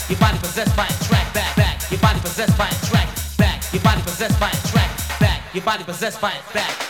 Your body possessed by a track back. Your body possessed by a track back. Your body possessed by a track back. Your body possessed by a back.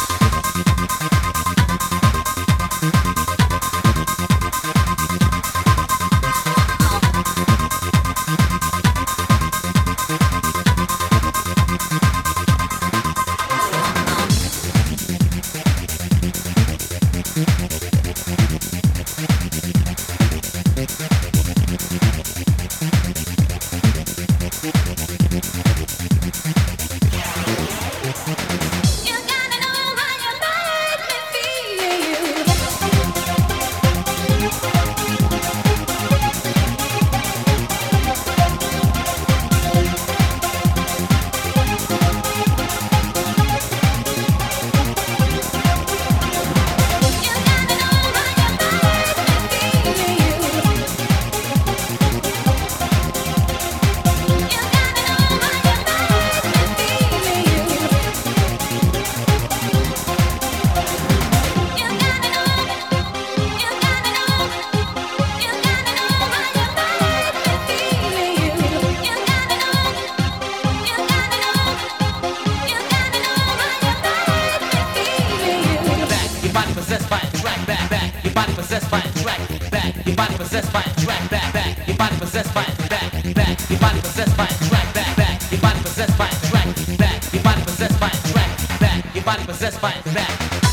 Possessed by a track back. Your body possessed by a track back. Your body possessed by a back. Your body possessed by a track back. Your body possessed by a track back. Your body possessed by a track back. Your body possessed by a back.